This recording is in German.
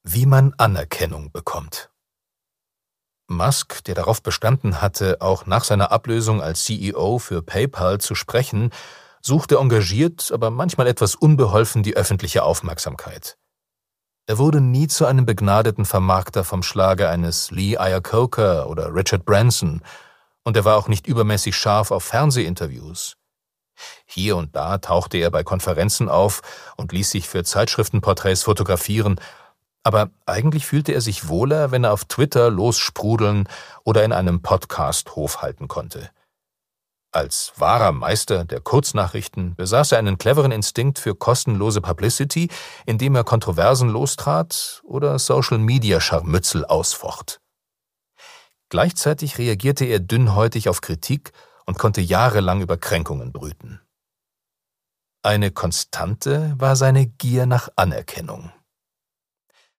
Wie man Anerkennung bekommt. Musk, der darauf bestanden hatte, auch nach seiner Ablösung als CEO für PayPal zu sprechen, suchte engagiert, aber manchmal etwas unbeholfen die öffentliche Aufmerksamkeit. Er wurde nie zu einem begnadeten Vermarkter vom Schlage eines Lee Iacocca oder Richard Branson, und er war auch nicht übermäßig scharf auf Fernsehinterviews. Hier und da tauchte er bei Konferenzen auf und ließ sich für Zeitschriftenporträts fotografieren, aber eigentlich fühlte er sich wohler, wenn er auf Twitter lossprudeln oder in einem Podcast Hof halten konnte. Als wahrer Meister der Kurznachrichten besaß er einen cleveren Instinkt für kostenlose Publicity, indem er Kontroversen lostrat oder Social-Media-Scharmützel ausfocht. Gleichzeitig reagierte er dünnhäutig auf Kritik und konnte jahrelang über Kränkungen brüten. Eine Konstante war seine Gier nach Anerkennung.